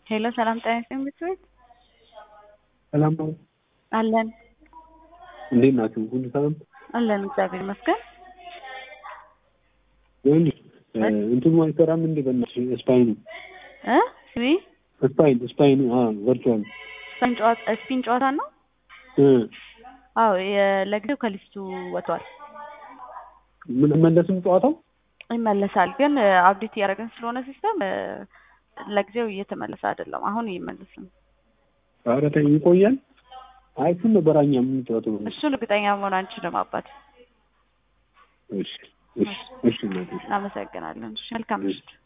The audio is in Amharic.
ሄሎ ሰላም ጤና ይስጥልኝ ቤተሰብ ሰላም ነው አለን እንዴት ናችሁ? ሁሉ ሰላም አለን እግዚአብሔር ይመስገን። ወንድ እንትኑ አይሰራም እንዴ? በእናትሽ ስፓይኑ ስፓይኑ ቨርቹዋል ስፒን ጨዋታ ነው። አዎ ለጊዜው ከሊስቱ ወጥቷል። ምን መለስም ጨዋታው ይመለሳል፣ ግን አፕዴት እያደረግን ስለሆነ ሲስተም ለጊዜው እየተመለሰ አይደለም። አሁን ይመለስም። ኧረ ተይ ይቆያል። አይ እሱን በራኛ የምንጫወተው እሱን እርግጠኛ መሆን አንችልም አባት። እሺ እሺ እሺ። አመሰግናለን። መልካም ምሽት።